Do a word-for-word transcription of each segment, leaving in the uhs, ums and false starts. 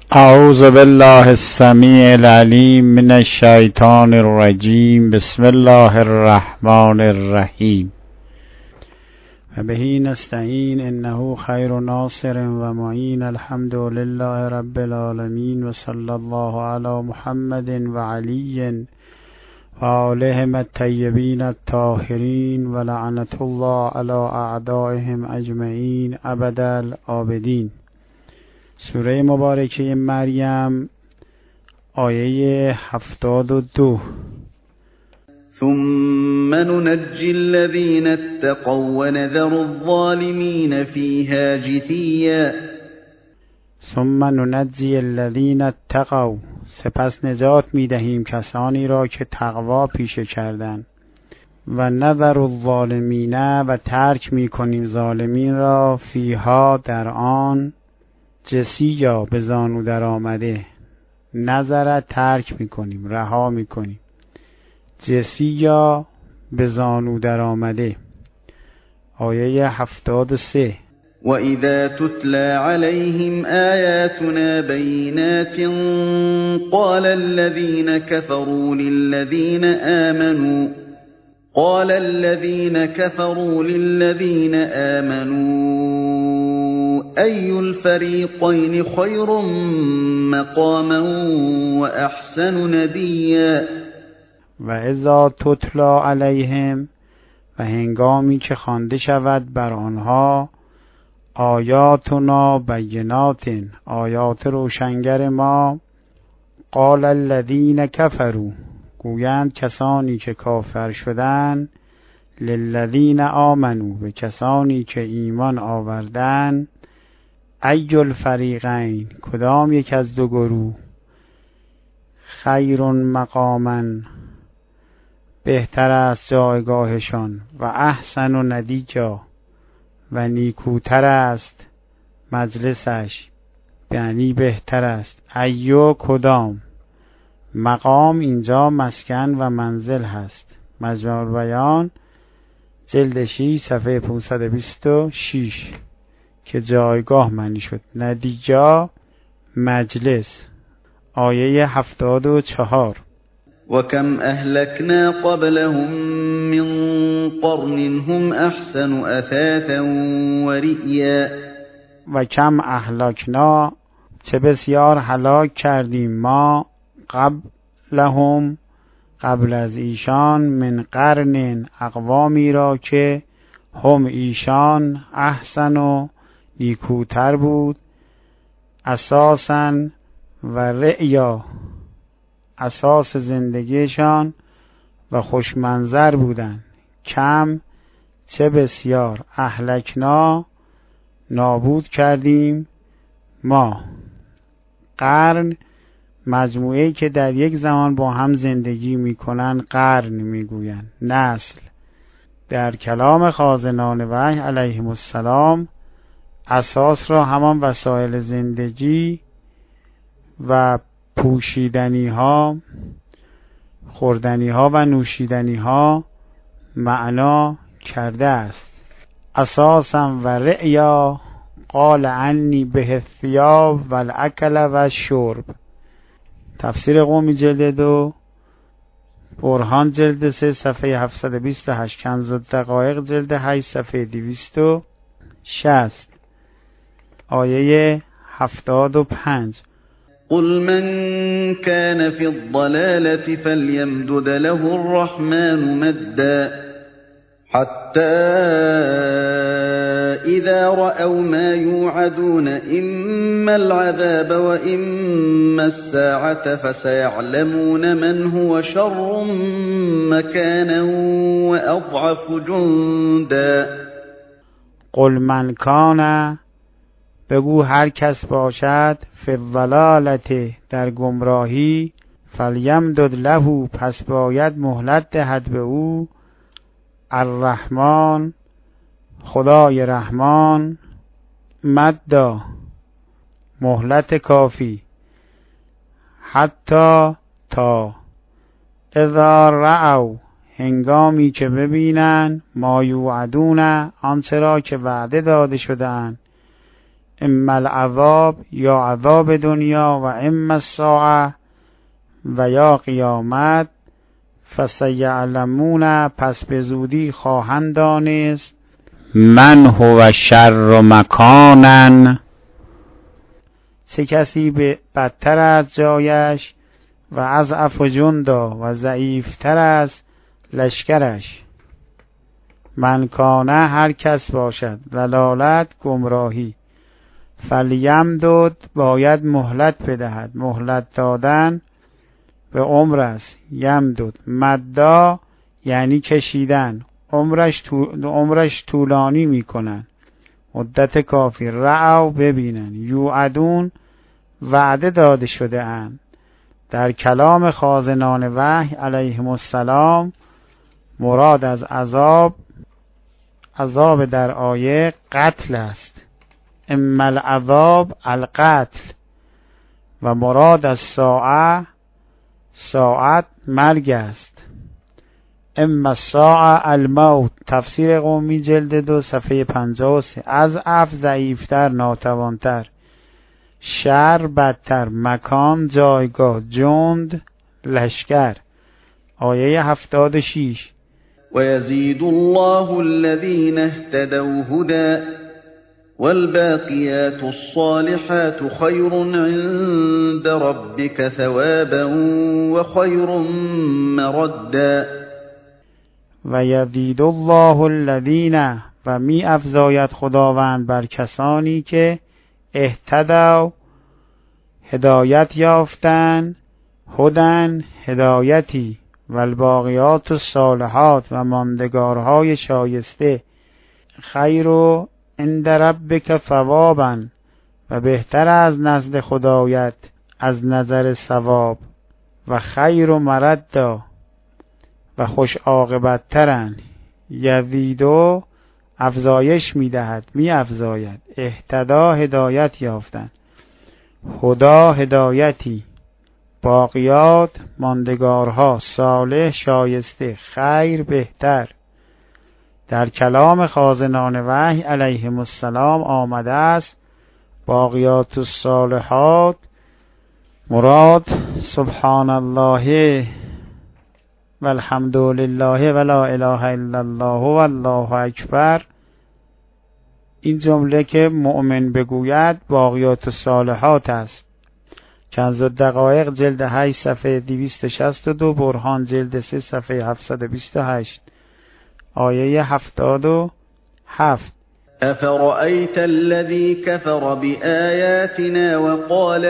اعوذ بالله السمیع العلیم من الشیطان الرجیم. بسم الله الرحمن الرحیم. و بهی نستعین انه خیر ناصر و معین. الحمد لله رب العالمین و صلی الله علی محمد و علی و آلهم الطیبین الطاهرین و لعنت الله علی اعدائهم اجمعین ابد الآبدین. سوره مبارکه مریم آیه هفتاد و دو. ثم ننجی الذین اتقوا و نذر الظالمین فیها جثیا. ثم ننجی الذین اتقوا، سپس نجات میدهیم کسانی را که تقوا پیشه کردند. و نذر الظالمین، و ترک میکنیم ظالمین را فیها در آن جثیا به زانو در آمده. نظر ترک میکنیم، رها میکنیم. جثیا به زانو در آمده. آیه هفتاد و سه. و اذا تتلی علیهم آیاتنا بینات قال الذین کفروا للذین آمنوا قال الذين كفروا للذين آمنوا أي الفريقين خير مقاما وأحسن نديا. و اذا تتلی علیهم، و هنگامی که خوانده شود بر آنها آیاتنا بینات، آیات روشنگر ما، قال الذین کفروا، گویند کسانی که کافر شدند، للذین آمنوا، به کسانی که ایمان آوردند، ای الفریقین، کدام یک از دو گروه، خیر مقاما، بهتر است جایگاهشان، و احسن و ندیجا، و نیکوتر است مجلسش، یعنی بهتر است. ایو کدام، مقام اینجا مسکن و منزل هست. مجموع البیان جلد شش صفحه پانصد و بیست و شش که جایگاه معنی شد. ندیجا مجلس. آیه هفتاد و چهار. و کم اهلکنا قبلهم من قرن هم احسن اثاثا و رئیا. و کم اهلکنا، چه بسیار هلاک کردیم ما، قبلهم، قبل از ایشان، من قرن، اقوامی را که هم ایشان، احسن و نیکوتر بود، اساسا و رعیا، اساس زندگیشان و خوشمنظر بودند. کم، چه بسیار، اهلکنا، نابود کردیم ما. قرن، مجموعه‌ای که در یک زمان با هم زندگی میکنن قرن میگویند. نسل. در کلام خازنان وحی علیهم السلام اساس را همان وسایل زندگی و پوشیدنی ها، خوردنی ها و نوشیدنی ها معنا کرده است. اساسا و رعیا، قال عنی به الثیاب و الاکل و الشرب. تفسیر قمی جلد دو، برهان جلد سه صفحه هفتصد و بیست و هشت، کنز الدقایق جلد هشت صفحه دویست و شصت. آیه هفتاد و پنج. قل من كان في الضلالة فليمدد له الرحمن مدا حتى إذا رأوا ما يوعدون إما العذاب وإما الساعة فسيعلمون من هو شر مكانا وأضعف جندا. قل من کان، بگو هر کس باشد، فی الضلالت، در گمراهی، فلیمدد له، پس باید مهلت دهد به او، الرحمن، خدای رحمان، مدا، مهلت کافی، حتی تا، اذا رأوا، هنگامی که ببینن، ما یوعدون، آنچه را که وعده داده شدن، اما العذاب یا عذاب دنیا و اما الساعه و یا قیامت. فسیعلمون پس به زودی خواهند دانست من هو شر مکانا چه کسی به بدتر از جایش و اضعف جندا و ضعیفتر از لشکرش. من کانه هر کس باشد ضلالت گمراهی. فلیمدد باید مهلت بدهد. مهلت دادن به عمر است. یمدد مدا یعنی کشیدن. عمرش, طول... عمرش طولانی میکنن. مدت کافی. رعو ببینن. یوعدون وعده داده شده اند. در کلام خازنان وحی علیهم السلام مراد از عذاب عذاب در آیه قتل است. اما العذاب القتل و مراد از ساعه ساعت مرگ است. اما الساعه الموت. تفسیر قومی جلد دو صفحه پنجاه و سه. از اف ضعیفتر ناتوانتر. شر بدتر. مکان جایگاه. جند لشکر. آیه هفتاد و شش. ويزيد الله الذين اهتدوا هدى والباقيات الصالحات خير عند ربك ثوابا وخير مردا. و یزید الله الذین و می افزاید خداوند بر کسانی که اهتدوا هدایت یافتن. هدن هدایتی. و الباقیات الصالحات و ماندگارهای شایسته. خیر و عند ربک ثوابا و بهتر از نزد خدایت از نظر ثواب. و خیر و مردا و خوش عاقبت ترن. یزیدو افزایش میدهد می افزاید. اهتدا هدایت یافتن. هدا هدایتی. باقیات ماندگارها. صالح شایسته. خیر بهتر. در کلام خازنان وحی علیهم السلام آمده است باقیات الصالحات مراد سبحان الله والحمد لله ولا اله الا الله والله اکبر. این جمله که مؤمن بگوید باقیات الصالحات است. کنز الدقایق جلد هشت صفحه دویست و شصت و دو. برهان جلد سه صفحه هفتصد و بیست و هشت. آیه هفتاد و هفت. أفرأيت الذي كفر بآياتنا وقال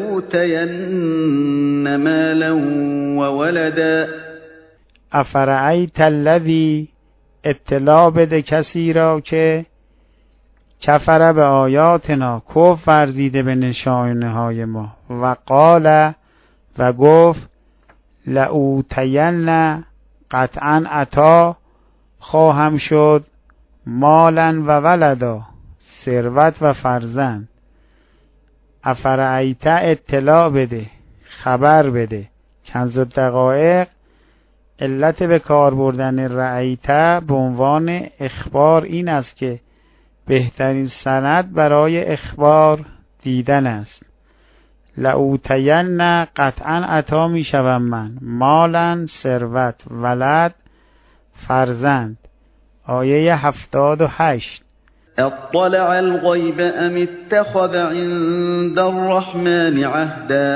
لأوتين مالا وولدا. افرأیت الذی اطلاع بده کسی را که کفر به آیاتنا کفر ورزیده به نشانه های ما. و قال و گفت لأوتین قطعا عطا خواهم شد مالا و ولدا ثروت و فرزند. افرأیت اطلاع بده خبر بده. کنز الدقایق علت به کار بردن رأیت به عنوان اخبار این است که بهترین سند برای اخبار دیدن است. لأوتین قطعا عطا می شوم من. مالا ثروت. ولد فرزند. آیه هفتاد و هشت. اطلع الغیب ام اتخذ عند الرحمن عهدا.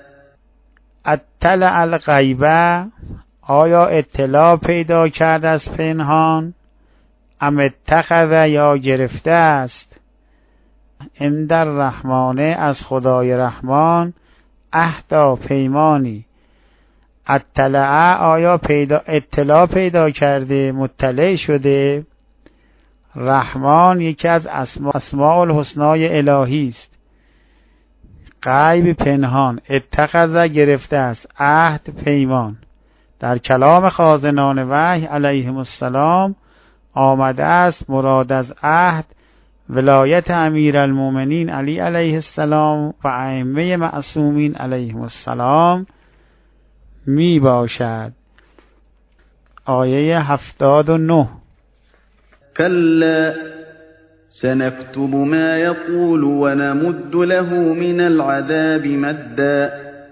اطلع الغیب آیا اطلاع پیدا کرده از پنهان. ام اتخذ یا گرفته است. عند الرحمن از خدای رحمان. عهدا پیمانی. اطلع آیا پیدا اطلاع پیدا کرده مطلع شده. رحمان یکی از اسما اسماء الحسنای الهی است. غیب پنهان. اتخذ گرفته است. عهد پیمان. در کلام خازنان وحی علیهم السلام آمده است مراد از عهد ولایت امیرالمومنین علی علیه السلام و ائمه معصومین علیهم السلام می باشد. آیه هفتاد و نه. کلا سنكتب ما يقول ونمد له من العذاب مدا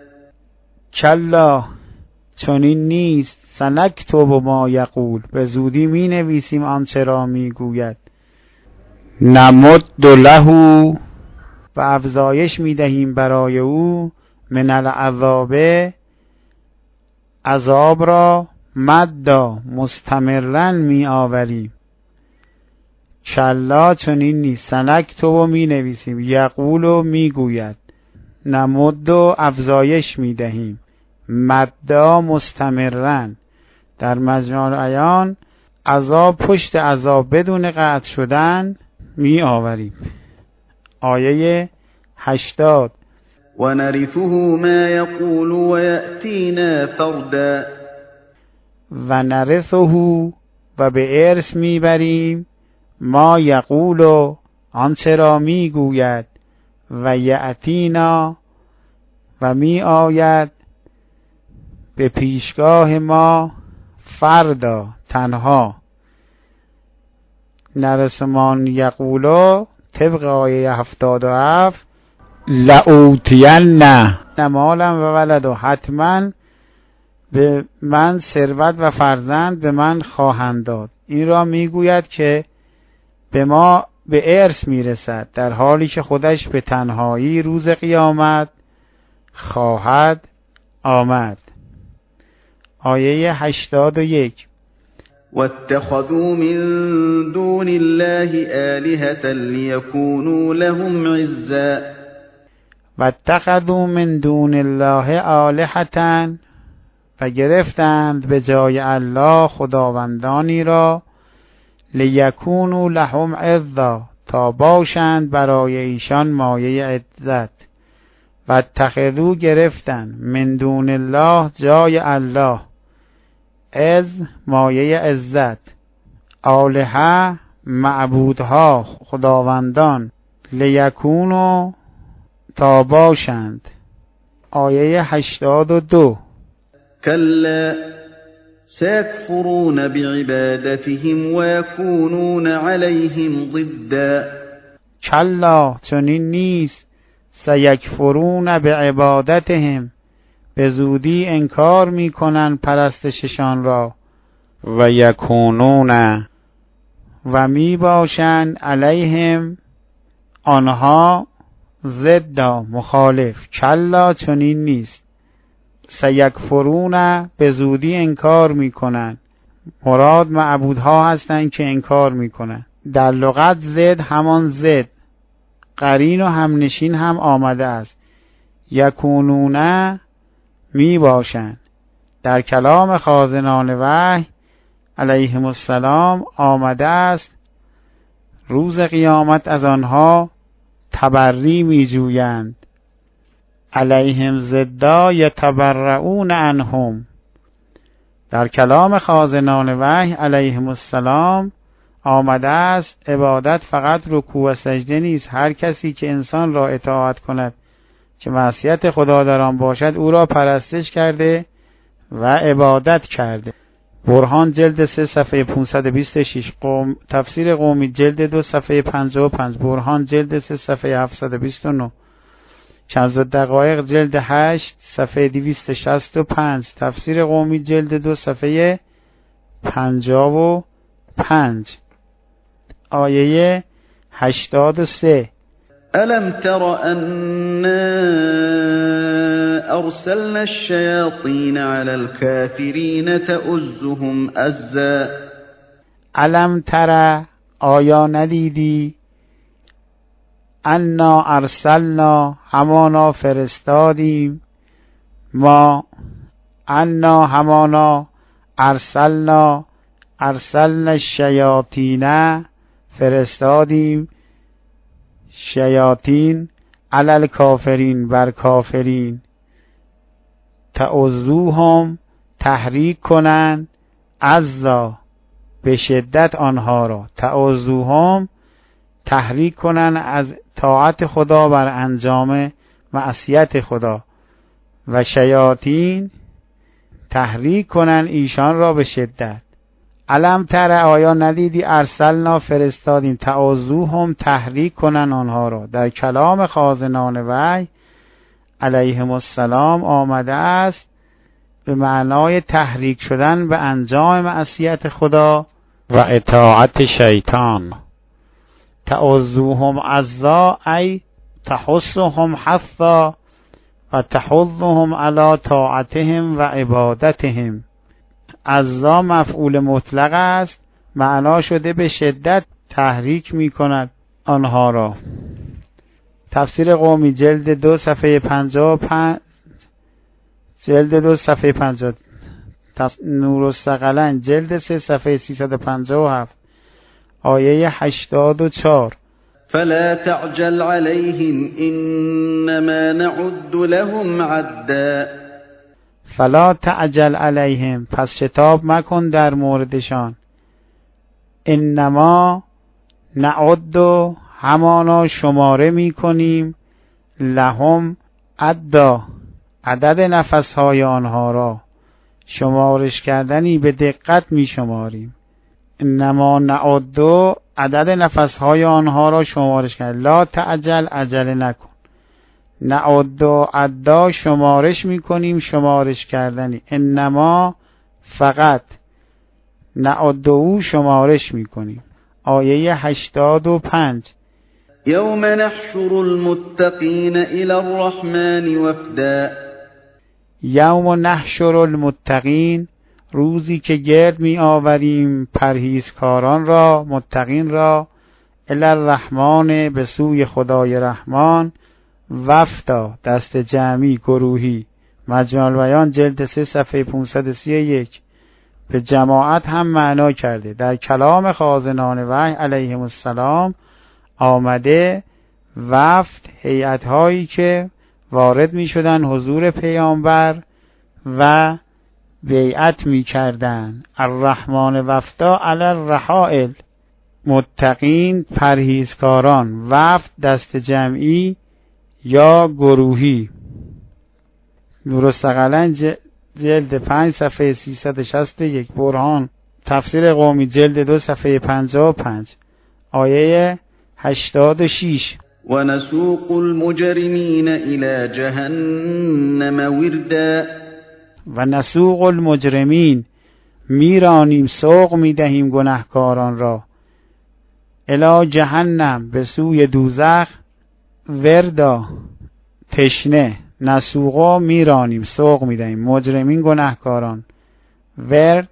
کلا چنین نیست، سنکتب ما یقول، به زودی می نویسیم آنچه را می گوید. نمد له، و افزایش می دهیم برای او، من العذاب، عذاب را، مدا، مستمرا می آوریم. کلا چنین نیست، سنکتب می نویسیم، یقول می گوید، نمد و افزایش می دهیم، مدا مستمرا، در مجموع العیان، عذاب پشت عذاب بدون قطع شدن می آوریم. آیه هشتاد. و نرثه ما یقول و یأتینا فردا، و نرثه، و به ارث می بریم، ما یقول، آنچه را می گوید، و یأتینا، و می آید به پیشگاه ما، فردا، تنها. نرثمان یقولو طبق آیه هفتاد و هفت، لأوتین مالا و ولد، و حتما به من ثروت و فرزند به من خواهند داد. این را میگوید که به ما به ارث میرسد، در حالی که خودش به تنهایی روز قیامت خواهد آمد. آیه هشتاد و یک. واتخذوا من دون الله آلهة ليكونوا لهم عزا، واتخذوا من دون الله آلهة، و گرفتند به جای الله خداوندانی را، لیکونوا لهم عزا، تا باشند برای ایشان مایه عزت. واتخذوا، گرفتند، من دون الله، جای الله، از مایه عزت، آلهه معبودها، خداوندان، لیکونوا، تا باشند. آیه هشتاد و دو. کلا سيكفرون بعبادتهم ويكونون عليهم ضدا، کلا چنین نیست، سیکفرون بعبادتهم، به زودی انکار میکنن پرستششان را، و یکونون، و می باشند، علیهم، آنها، ضدا، مخالف. کلا چنین نیست، سیکفرون، به زودی انکار میکنن، مراد معبودها هستند که انکار میکنن. در لغت ضد همان ضد، قرین و همنشین هم آمده است. یکونون، می باشند. در کلام خازنان وحی علیهم السلام آمده است روز قیامت از آنها تبری می جویند. علیهم ضدا یتبرؤون عنهم. در کلام خازنان وحی علیهم السلام آمده است عبادت فقط رکوع و سجده نیست. هر کسی که انسان را اطاعت کند که معصیت خدا در آن باشد، او را پرستش کرده و عبادت کرده. برهان جلد سه صفحه پانصد و بیست و شش، قوم تفسیر قومی جلد دو صفحه پنجاه و پنج، برهان جلد سه صفحه هفتصد و بیست و نه، کنز الدقایق جلد هشت صفحه دویست و شصت و پنج، تفسیر قومی جلد دو صفحه پنجاه و پنج. آیه هشتاد و سه. ألم تر أنا أرسلنا الشياطين على الكافرين تؤزهم أزا. الم تر، آیا ندیدی، انا ارسلنا، همانا فرستادیم، ما، انا همانا، ارسلنا، ارسلنا الشیاطین، فرستادیم شیاطین، علی الکافرین، بر کافرین، تعزوهم، تحریک کنند، عزا، به شدت آنها را، تعزوهم، تحریک کنند از طاعت خدا بر انجام معصیت خدا، و شیاطین، تحریک کنند ایشان را به شدت. علم تر آیا ندیدی ارسلنا فرستادیم تعوذوهم تحریک کنن آنها را. در کلام خازنان وحی علیهم السلام آمده است به معنای تحریک شدن به انجام معصیت خدا و اطاعت شیطان. تعوذوهم عزا ای تحثهم حثا و تحضهم علی طاعتهم و عبادتهم. عزا مفعول مطلق است، معنا شده به شدت تحریک می کند آنها را. تفسیر قومی جلد دو صفحه پنجاه و پنج، جلد دو صفحه پنجاه، نورالثقلین جلد سه صفحه سیصد و پنجاه و هفت، آیه هشتاد و چهار. فلا تعجل عليهم انما نعد لهم عدا. فلا تعجل علیهم، پس شتاب مکن در موردشان. انما نعد، همانا شماره می کنیم، لهم عدا، عدد نفسهای آنها را شمارش کردنی به دقت می شماریم. انما نعد، عدد نفسهای آنها را شمارش کرد. لا تعجل، عجله نکن. نعد و عدا شمارش میکنیم، شمارش کردنی. انما فقط، نعد او شمارش میکنیم. آیه هشتاد و پنج. یوم نحشر المتقین الی الرحمن وفدا. یوم نحشر المتقین، روزی که گرد می آوریم پرهیزکاران را، متقین را، الی الرحمن، به سوی خدای رحمان، وفدا، دست جمعی، گروهی. مجمع البیان جلد سه صفحه پانصد و سی و یک. به جماعت هم معنا کرده. در کلام خازنان وحی علیهم السلام آمده وفد، هیئت هایی که وارد می شدن حضور پیامبر و بیعت می کردن. الرحمن وفدا علی الرحائل، متقین پرهیزکاران، وفد دست جمعی یا گروهی. نورالثقلین جلد پنج صفحه سیصد و شصت و یک. برهان تفسیر قومی جلد دو صفحه پنجاه و پنج، آیه هشتاد و شش. و نسوق المجرمین الی جهنم وردا. و نسوق المجرمین، میرانیم، سوق میدهیم گناهکاران را، الی جهنم، به سوی دوزخ، وردا، تشنه. نسوقا میرانیم، سوق میدهیم، مجرمین گناهکاران. ورد،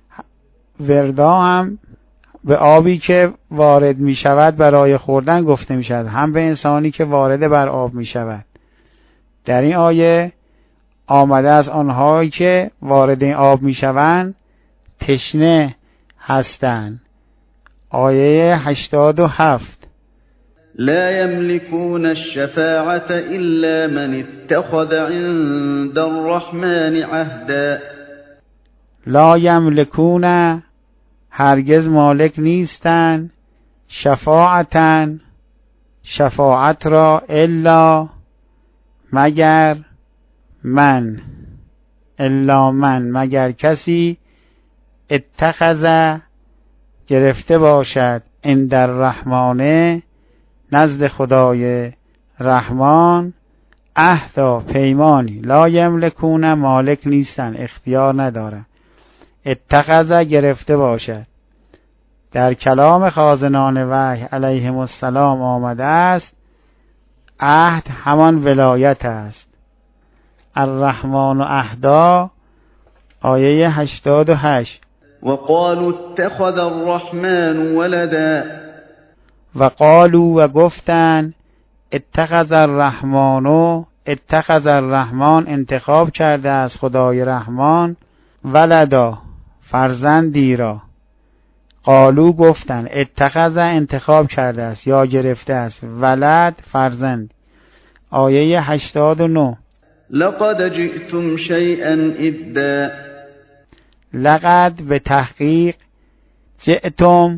وردا هم به آبی که وارد می شود برای خوردن گفته می شود، هم به انسانی که وارد بر آب می شود. در این آیه آمده از آنهایی که وارد این آب می شوند تشنه هستند. آیه هشتاد و هفت. لا يملكون الشفاعة إلا من اتخذ عند الرحمن عهدا. لا یملکون، هرگز مالک نیستند، شفاعتن، شفاعت را، الا، مگر، من، الا من، مگر کسی، اتخذ، گرفته باشد، عند الرحمن، نزد خدای رحمان، عهدا، پیمانی. لا یملکون، مالک نیستن، اختیار ندارن. اتخذ، گرفته باشد. در کلام خازنان وحی علیهم السلام آمده است عهد همان ولایت است. الرحمن و عهدا، آیه هشتاد و هشت. وقالوا اتخذ الرحمن ولدا. و قالوا، و گفتن، اتخذ الرحمن، اتخذ الرحمن، انتخاب کرده از خدای رحمان، ولدا، فرزندی را. قالو، گفتن، اتخذ، انتخاب کرده است یا گرفته است، ولد، فرزند. آیه هشتاد و نه. لقد جئتم شیئا ادّا. لقد، به تحقیق، جئتم،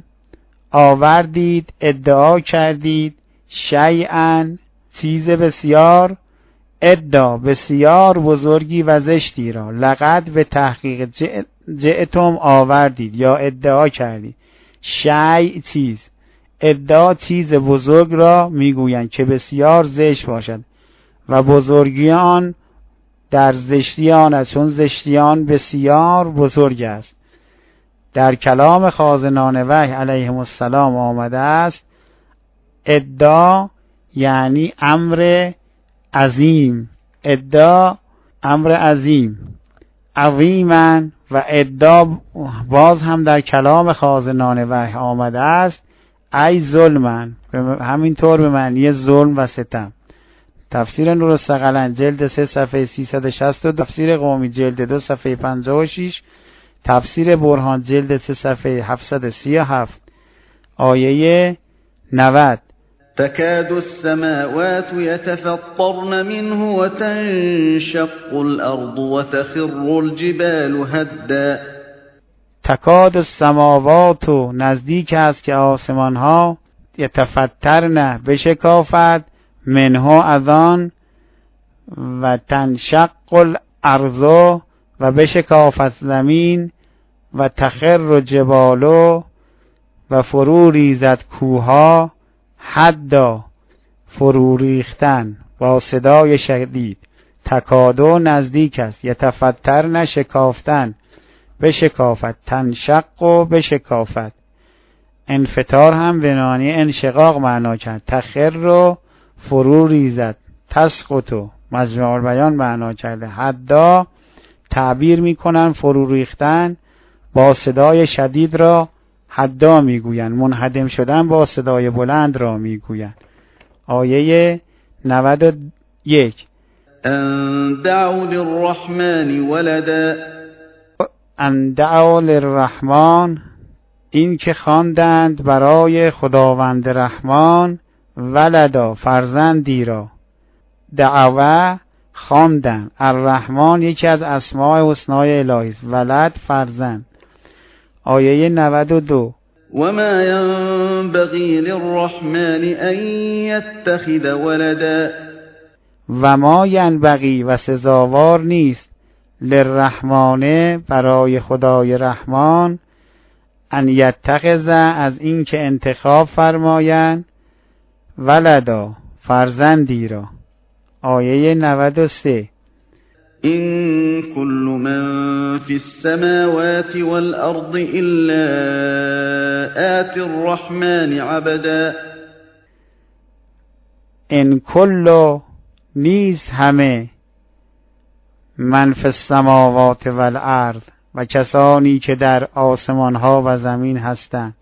آوردید، ادعا کردید، شیئا، چیز بسیار، ادعا بسیار بزرگی و زشتی را، لقد به تحقیق جئتم آوردید یا ادعا کردید، شیء چیز، ادعا چیز بزرگ را میگویند که بسیار زشت باشد و بزرگی آن در زشتی آن است، چون زشتی آن بسیار بزرگ است. در کلام خازنان وحی علیهم السلام آمده است ادعا یعنی امر عظیم، ادعا امر عظیم، عظیما، و ادعا باز هم در کلام خازنان وحی آمده است ای ظلمن، همینطور به معنی ظلم و ستم. تفسیر نور الثقلین جلد سه صفحه سیصد و شصت و دو، تفسیر قومی جلد دو صفحه پنجاه و شش، تفسیر برهان جلد سه صفحه هفتصد و سی و هفت، آیه نود. تكاد السماوات يتفطرن منه وتنشق الأرض وتخر الجبال هدا. تکاد السماوات، نزدیک است که آسمان ها یتفطرن بشکافد، منه از آن، و تنشق الارض و بشکافد زمین، و تخر جبال و فرو ریزد کوها، حدا فرو ریختن با صدای شدید، تکادو نزدیک است، یتفطرن شکافتن بشکافد، تنشق و بشکافد، انفطار هم به معنی انشقاق معنا کرد، تخر رو فرو ریزد، تسقط مجموع البیان معنا کرده، حدا تعبیر میکنن فرو ریختن با صدای شدید را حدا میگویند، منهدم شدن با صدای بلند را میگویند. آیه نود و یک. ان دعوا للرحمن ولدا. ان دعوا للرحمن، این که خواندند برای خداوند رحمان، ولدا فرزندی را، دعوا خواندند، الرحمن یکی از اسماء حسنای الهی است، ولد فرزند. آیه نود و دو. وما ينبغي للرحمن ان يتخذ ولدا. و ما ینبغی و سزاوار نیست، للرحمن برای خدای رحمان، ان یتخذ از این که انتخاب فرمایند، ولدا فرزندی را. آیه نود و سه. إن كل من في السماوات والأرض إلا آتي الرحمن عبدا. ان کل نیست همه، من فی السماوات والارض و کسانی که در آسمان ها و زمین هستند،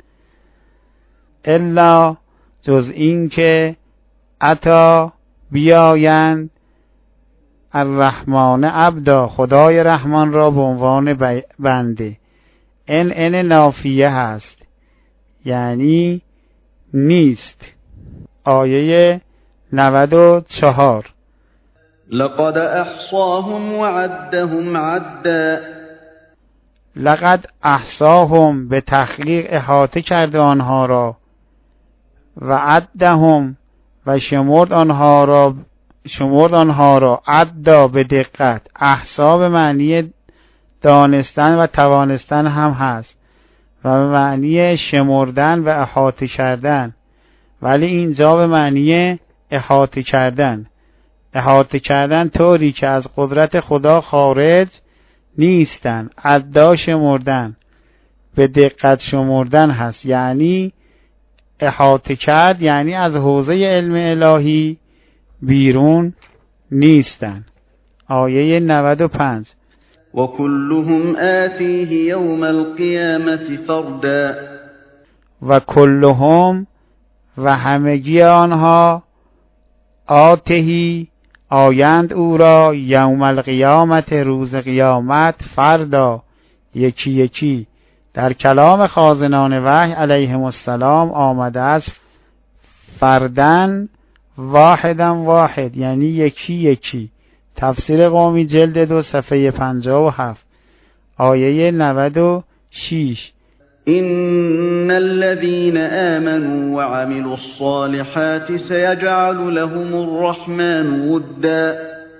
الا جز این که عطا بیایند الرحمن عبدا خدای رحمان را به عنوان بنده. ان ان نافیه هست یعنی نیست. آیه نود و چهار. لقد احصاهم وعدهم عدا. لقد احصاهم به تحقیق احاطه کرده آنها را، و عدهم و شمرد آنها را، شمرد آنها را، عدا به دقت، احصا به معنی دانستن و توانستن هم هست و به معنی شمردن و احاطه کردن، ولی اینجا به معنی احاطه کردن. احاطه کردن طوری که از قدرت خدا خارج نیستن. عدا شمردن، به دقت شمردن هست، یعنی احاطه کرد، یعنی از حوزه علم الهی بیرون نیستن. آیه نود و پنج. و کلهم آتیه یوم القیامت فردا. و کلهم و همگی آنها، آتهی آیند او را، یوم القیامت روز قیامت، فردا یکی یکی. در کلام خازنان وحی علیهم السلام آمده است فردن واحدن واحد، یعنی یکی یکی. تفسیر قومی جلد دو صفحه پنجاه و هفت، آیه نود و شش. إن الذين آمنوا وعملوا الصالحات سيجعل لهم الرحمن ودا.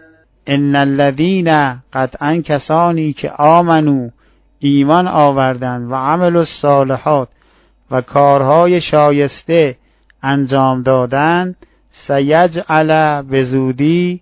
ان الذین قطعا کسانی که آمنو ایمان آوردند و عمل الصالحات و کارهای شایسته انجام دادند سیجعل به زودی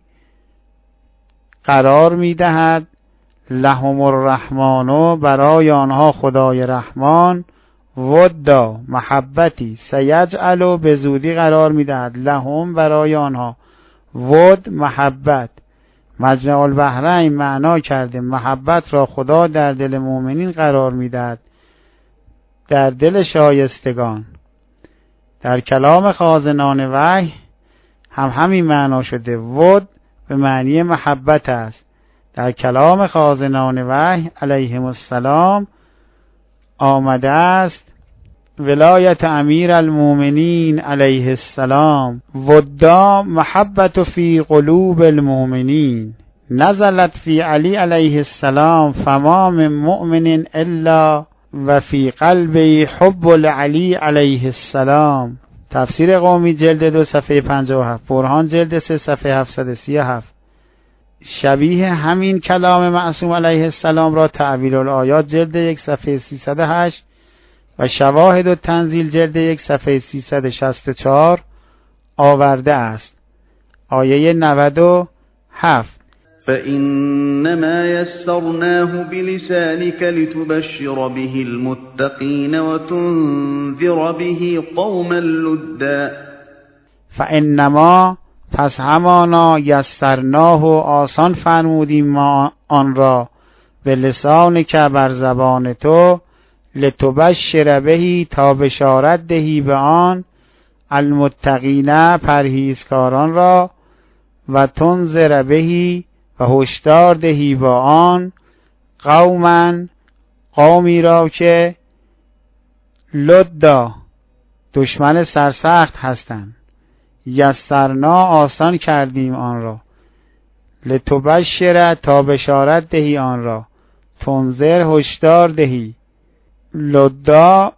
قرار میدهد لهم الرحمن برای آنها خدای رحمان ودا محبتی سیجعل به زودی قرار میدهد لهم برای آنها ود محبت مجمع البحرین معنا کرده محبت را خدا در دل مؤمنین قرار میدهد در دل شایستگان. در کلام خازنان وحی هم همین معنا شده ود به معنی محبت است. در کلام خازنان وحی علیهم السلام آمده است ولایت امیر المؤمنین علیه السلام ودا محبت فی قلوب المؤمنین نزلت فی علی علیه السلام فما من مؤمن الا و فی قلبی حب العلی علیه السلام. تفسیر قومی جلد دو صفحه پنجاه و هفت، برهان جلد سه صفحه هفتصد و سی و هفت. شبیه همین کلام معصوم علیه السلام را تأویل الآیات جلد یک صفحه سیصد و هشت و شواهد و تنزیل جلد یک صفحه سیصد و شصت و چهار آورده است. آیه نود و هفت فإنما يسرناه بلسانك لتبشر به المتقين وتنذر به قوما لدا. فإنما پس همانا یسرناه آسان فرمودیم ما آن را به لسان که بر زبان تو لتبشر بهی تا بشارت دهی به آن المتقین پرهیزکاران را و تنذر بهی و هشدار دهی با آن قوما قومی را که لدا دشمن سرسخت هستند. یسرنا آسان کردیم آن را لتبشر تا بشارت دهی آن را تنذر هشدار دهی. لدا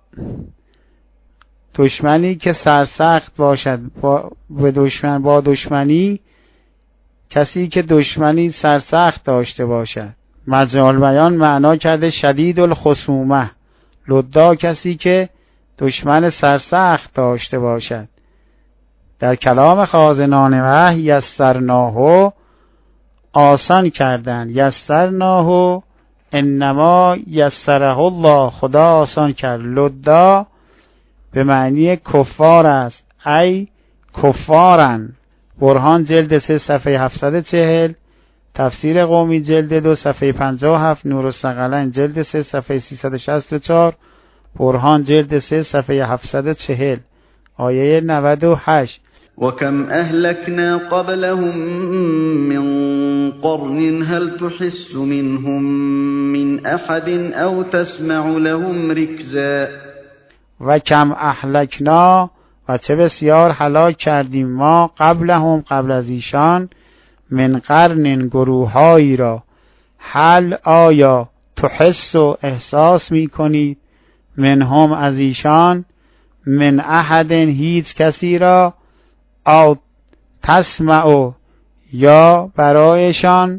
دشمنی که سرسخت باشد با دشمن با دشمنی کسی که دشمنی سرسخت داشته باشد. مجمع البیان معنا کرده شدید الخصومه لدا کسی که دشمن سرسخت داشته باشد. در کلام خازنان وحی یسرناه آسان کردن یسرناه انما یسره الله خدا آسان کرد. لدا به معنی کفار است ای کفارن. برهان جلد سه صفحه هفتصد و چهل، تفسیر قومی جلد دو صفحه پنجاه و هفت، نور الثقلین جلد سه صفحه سیصد و شصت و چهار، برهان جلد سه صفحه هفتصد و چهل. آیه نود و هشت وكم أهلكنا قبلهم من قرن هل تحس منهم من أحد أو تسمع لهم ركزا. و کم اهلکنا و چه بسیار هلاک کردیم ما قبلهم قبل از ایشان من قرن گروهایی را هل آیا تحس و احساس می کنید منهم از ایشان من احد هیچ کسی را او تسمع یا برایشان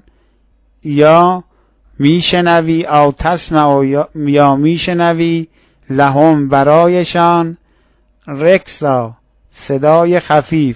یا میشنوی او تسمع یا, یا میشنوی لهم برایشان رکسا صدای خفیف.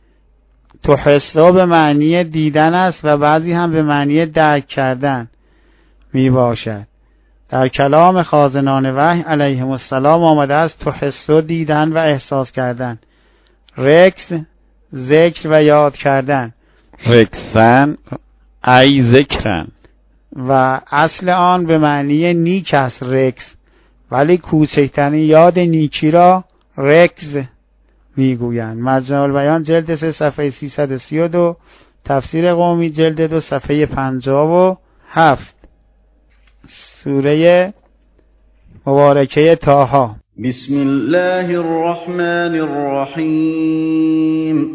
تحسا به معنی دیدن است و بعضی هم به معنی درک کردن می باشد. در کلام خازنان وحی علیهم السلام آمده است تحسا دیدن و احساس کردن، رکس ذکر و یاد کردن، رکسن ای ذکرن و اصل آن به معنی نیک است رکس، ولی کوچکترین یاد نیکی را رکز میگویند. مجمع البیان جلد سه صفحه سیصد و سی و دو، تفسیر قومی جلد دو صفحه پنجاه و هفت. سوره مبارکه طه. بسم الله الرحمن الرحیم.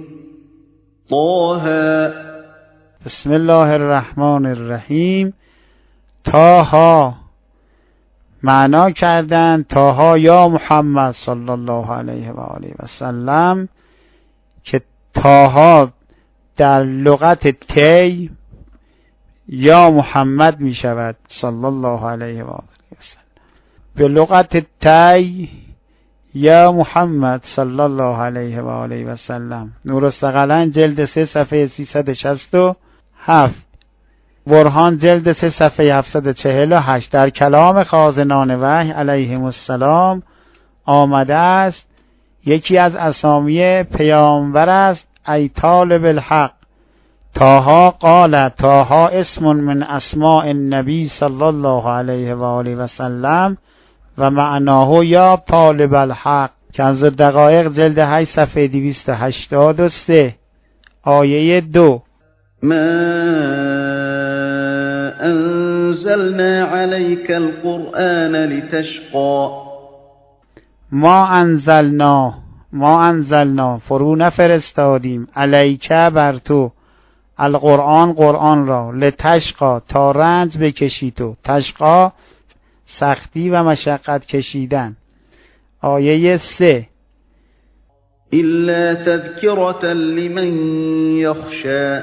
طه. بسم الله الرحمن الرحیم. طه معنا کردن طه یا محمد صلی الله علیه و آله و سلم که طه در لغت تی یا محمد می شود صلی الله علیه و آله و سلم. به لغت تی یا محمد صلی الله علیه و آله و سلم. نورالثقلین جلد سه صفحه سیصد و شصت و هفت. برهان جلد سه صفحه هفتصد و چهل و هشت. در کلام خازنان وحی علیهم السلام آمده است یکی از اسامی پیامبر است ای طالب الحق. طه قال طه اسم من اسماء النبی صلی الله علیه و آله و سلم و معناه یا طالب الحق. کنز الدقایق جلد هشت صفحه دویست و هشتاد و سه. آیه دو. ما انزلنا عليك القرآن لتشقى. ما انزلنا ما انزلنا فرو نفرستادیم علیک بر تو القرآن قرآن را لتشقا تا رنج بکشی تو. تشقا سختی و مشقت کشیدن. آیه سه. الا تذکرة لمن یخشی.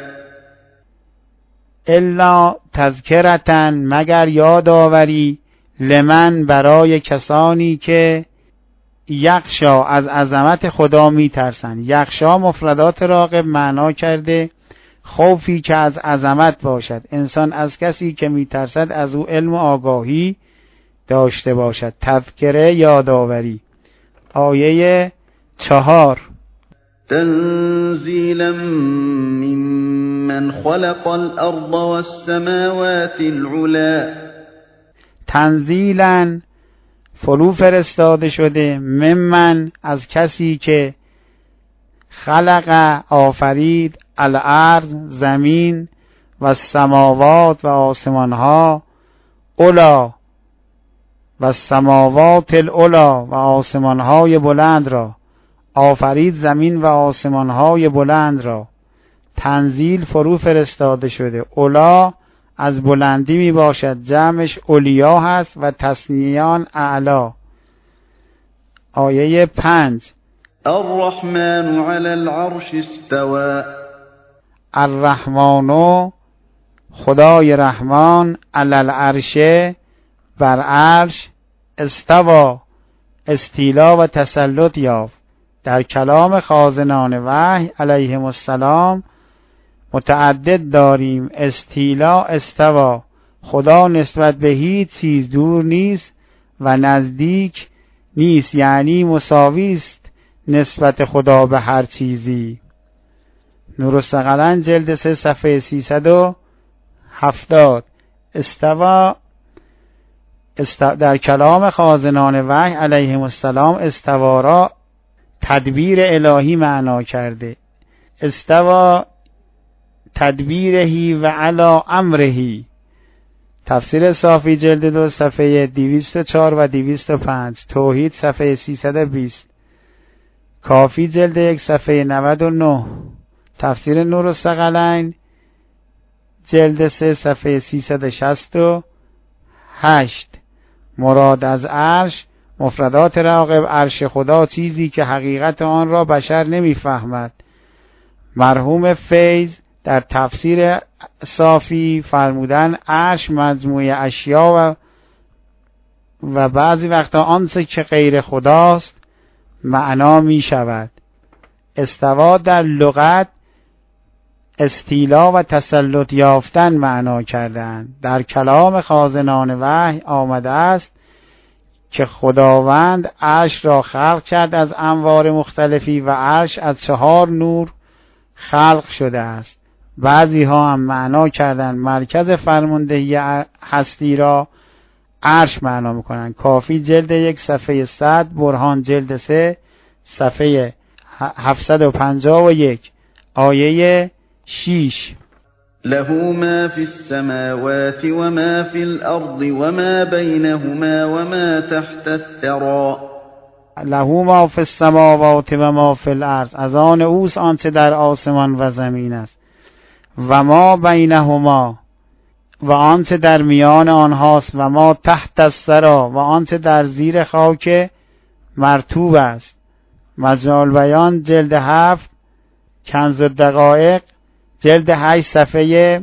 الا تذکرتن مگر یادآوری لمن برای کسانی که یخشا از عظمت خدا میترسن. یخشا مفردات راغب معنا کرده خوفی که از عظمت باشد. انسان از کسی که میترسد از او علم و آگاهی داشته باشد. تذکره یادآوری. آیه چهار. تنزیلا ممن خلق الارض والسماوات العلا. تنزیلا فرو فرستاده شده ممن از کسی که خلق آفرید الارض زمین و السماوات و آسمانها علا و السماوات العلا و آسمانهای بلند را. آفرید زمین و آسمانهای بلند را. تنزیل فرو فرستاده شده. علا از بلندی می باشد، جمعش علیا هست و تثنیان اعلا. آیه پنج. الرحمن علی العرش استوى. الرحمن خدای رحمان علی العرش بر عرش استوا استیلا و تسلط یافت. در کلام خازنان وحی علیهم السلام متعدد داریم. استیلا استوا. خدا نسبت به هیچ چیز دور نیست و نزدیک نیست، یعنی مساوی است نسبت خدا به هر چیزی. نورالثقلین جلد سه صفحه سیصد و هفتاد. استوا است... در کلام خازنان وحی علیهم السلام استوا را تدبیر الهی معنا کرده. استوا تدبیرهی و علا امرهی. تفسیر صافی جلد دو صفحه دویست و چهار و دویست و پنج. توحید صفحه سیصد و بیست. کافی جلد یک صفحه نود و نه. تفسیر نورالثقلین جلد سه صفحه سیصد و شصت و هشت. مراد از عرش مفردات راغب عرش خدا چیزی که حقیقت آن را بشر نمیفهمد. مرحوم فیض در تفسیر صافی فرمودن عرش مجموعه اشیا و و بعضی وقتا آنچه که غیر خداست معنا می شود. استوا در لغت استیلا و تسلط یافتن معنا کردند. در کلام خازنان وحی آمده است که خداوند عرش را خلق کرد از انوار مختلفی و عرش از چهار نور خلق شده است. بعضی ها هم معنا کردن مرکز فرماندهی هستی را عرش معنا میکنن. کافی جلد یک صفحه صد. برهان جلد سه صفحه هفتصد و پنجاه و یک. آیه شیش. له ما في السماوات وما في الأرض وما بينهما وما تحت الثرى. له ما فی السماوات و ما فی الارض. از آن اوست آنچه در آسمان و زمین است. و ما بینهما و آنچه در میان آنهاست. و ما تحت الثری و آنچه در زیر خاک مرطوب است. مجمع البیان جلد هفت. کنز الدقایق جلد هشت صفحه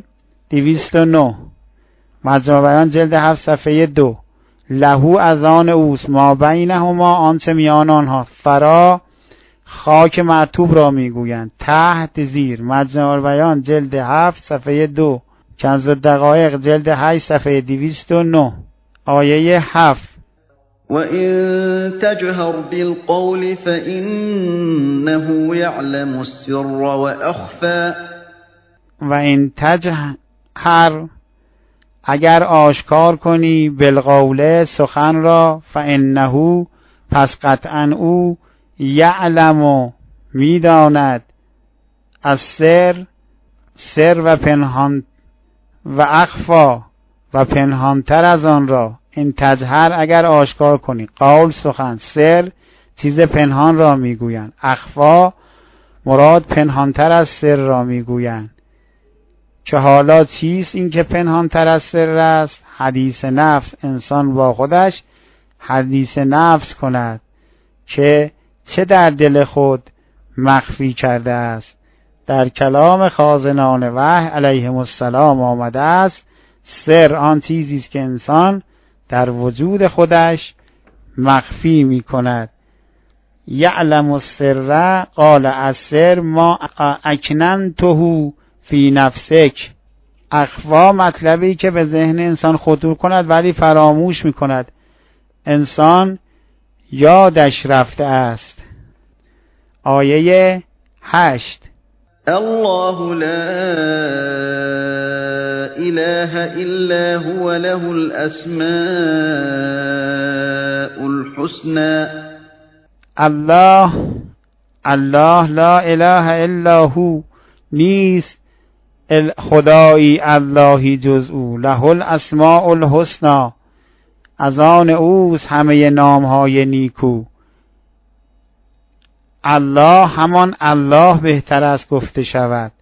دویست و نه. مجموع بیان جلد هفت صفحه دو. لهو از آن اوست، ما بینهما آنچه میان آنها. فرا خاک مرطوب را میگویند، تحت زیر. مجموع بیان جلد هفت صفحه دو. کنز الدقایق جلد هشت صفحه دویست و نه. آیه هفت. وَإِن تَجْهَرْ بِالْقَوْلِ فَإِنَّهُ يَعْلَمُ السِّرَّ وَأَخْفَى. و این تجهر، اگر آشکار کنی، بالقول سخن را، فانه پس قطعا او، یعلم میداند، از سر سر و پنهان، و اخفا و پنهانتر از آن را. این تجهر اگر آشکار کنی، قول سخن، سر چیز پنهان را میگویند، اخفا مراد پنهانتر از سر را میگویند. که حالا چیست این که پنهانتر از سر است؟ حدیث نفس. انسان با خودش حدیث نفس کند که چه در دل خود مخفی کرده است. در کلام خازنان وحی علیهم السلام آمده است سر آن چیزی است که انسان در وجود خودش مخفی می کند. یعلم السر، قال السر ما اکننته فی نفسک. اخفا مطلبی که به ذهن انسان خطور کند ولی فراموش می کند. انسان یادش رفته است. آیه هشت. الله لا اله الا هو له الاسماء الحسنى. الله الله لا اله الا هو، نیست خدایی اللهی جز او. له الاسماء الحسنى، از آن اوست همه نامهای نیکو. الله همان الله بهتر است گفته شود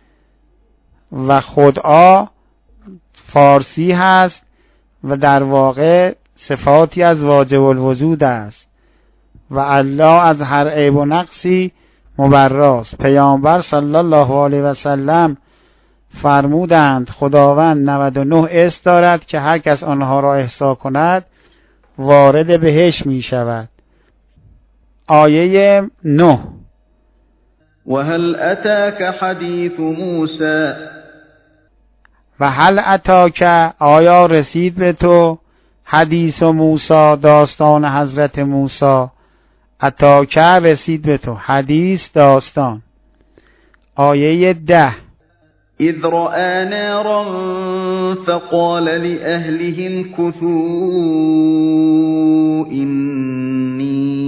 و خدا فارسی هست و در واقع صفاتی از واجب الوجود است و الله از هر عیب و نقصی مبراست. پیامبر صلی الله علیه و سلم فرمودند خداوند نود و نه اسم دارد که هر کس آنها را احصا کند وارد بهشت می شود. آیه نه. و هل اتاک حدیث موسی. و هل اتاک، آیا رسید به تو، حدیث موسی، داستان حضرت موسی. اتاک رسید به تو، حدیث داستان. آیه ده. اذ رأى نارا فقال لأهلهم كثوا إني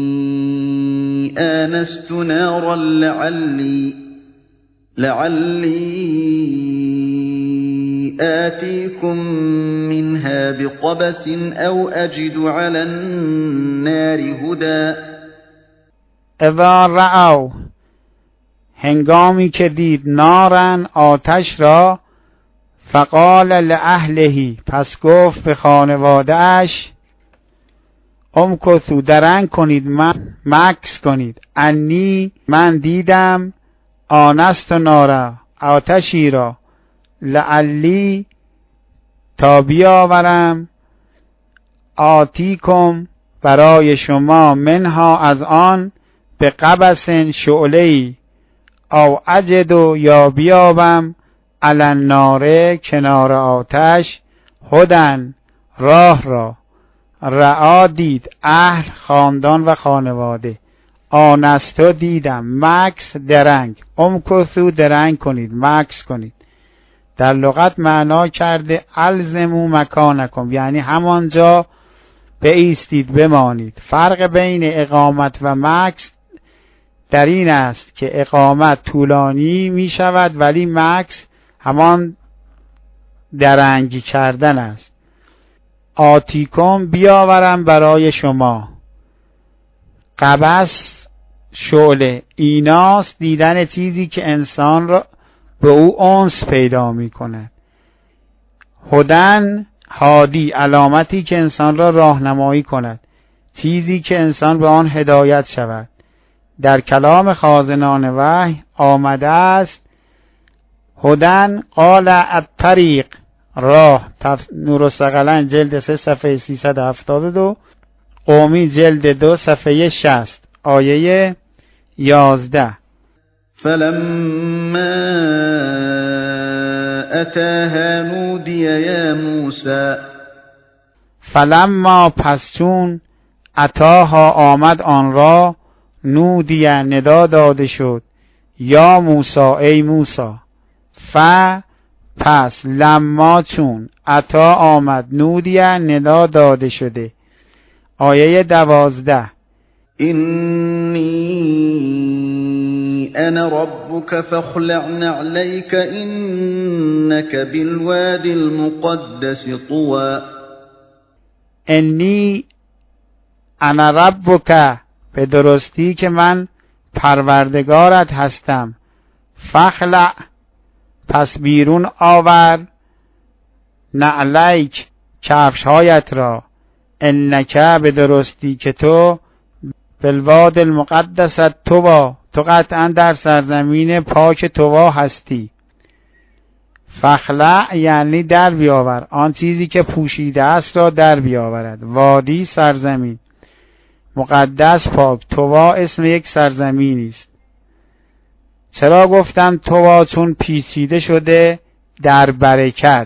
آنست نارا لعلي لعلي آتيكم منها بقبس أو أجد على النار هدى. اذا رأوا، هنگامی که دید، نارن آتش را، فقال لأهله، پس گفت به خانواده اش، امکثوا، درنگ کنید، من مکث کنید، انی، من دیدم، آنست نارا، آتشی را، لعلی، تا بیاورم، آتیکم، برای شما، منها، از آن، به قبس، شعله‌ای، او اجد، یا بیابم، علی النار، کنار آتش، هدن، راه را. رعا دید، اهل، خاندان و خانواده. آنستو دیدم، مکس درنگ، امکثو درنگ کنید، مکس کنید. در لغت معنا کرده الزمو مکانکم، یعنی همانجا بایستید، بمانید. فرق بین اقامت و مکس در این است که اقامت طولانی می شود ولی مکس همان درنگی کردن است. آتیکم، بیاورم برای شما. قبس، شعله، ایناست دیدن چیزی که انسان را به او انس پیدا می کند. هدن، هادی، علامتی که انسان را راهنمایی کند، چیزی که انسان به آن هدایت شود. در کلام خازنان وحی آمده است هدن قال الطریق راه، نورالثقلین جلد سه صفحه سیصد و هفتاد و دو، قومی جلد دو صفحه شصت، آیه یازده. فلما اتاها نودی یا موسی، فلما پس چون اتاها آمد آن را، نودی ندا داده شد، یا موسی ای موسی. ف پس لما چون اتا آمد، نودی ندا داده شده، آیه دوازده. اینی انا ربک فاخلع نعلیک انک بالوادی المقدس طوى. انی انا ربک، به درستی که من پروردگارت هستم. فخلع پس بیرون آور، نعلیک کفشهایت را، انک به درستی که تو، بالواد المقدس طوى، تو قطعا در سرزمین پاک طوی هستی. فخلع یعنی در بیاور، آن چیزی که پوشیده است را در بیاورد. وادی سرزمین، مقدس پاک، طوی اسم یک سرزمینی است. چرا گفتم طوی؟ چون پیچیده شده در برکت.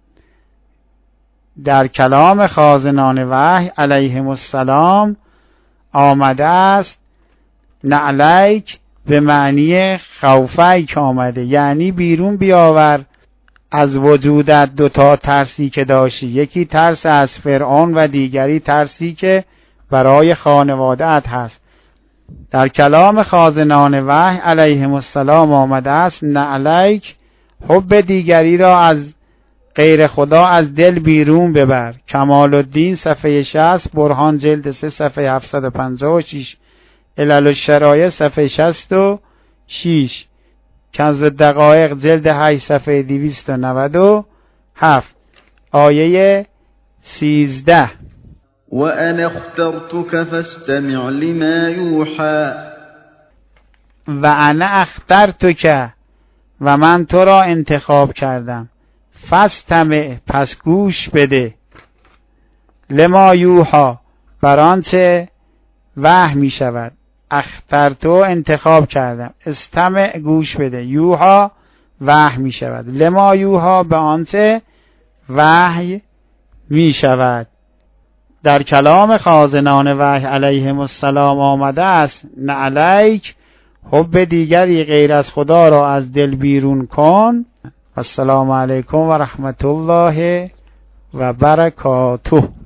در کلام خازنان وحی علیهم السلام آمده است نعلیک به معنی خوفیک آمده، یعنی بیرون بیاور از وجودت دوتا ترسی که داشتی، یکی ترس از فرعون و دیگری ترسی که برای خانواده‌ات هست. در کلام خازنان وحی علیهم السلام آمده است نعلیک، حب دیگری را از غیر خدا از دل بیرون ببر. کمال الدین صفحه شصت، برهان جلد سه صفحه هفتصد و پنجاه و شش، علل الشرایع صفحه شصت و شش، کنز الدقایق جلد هشت صفحه دویست و نود و هفت، آیه سیزده. وَأَنَا اخْتَرْتُكَ فَاسْتَمِعْ لِمَا يُوحَى. و انا اخترتک، و من تو را انتخاب کردم. فاستمع پس گوش بده. لما یوحی بر آنچه وحی می شود. اخترتو انتخاب کردم، استمع گوش بده، یوحی وحی می شود، لما یوحی به آنچه وحی می شود. در کلام خازنان وحی علیهم السلام آمده است نعلیک، حب دیگری غیر از خدا را از دل بیرون کن. السلام علیکم و رحمت الله و برکاته.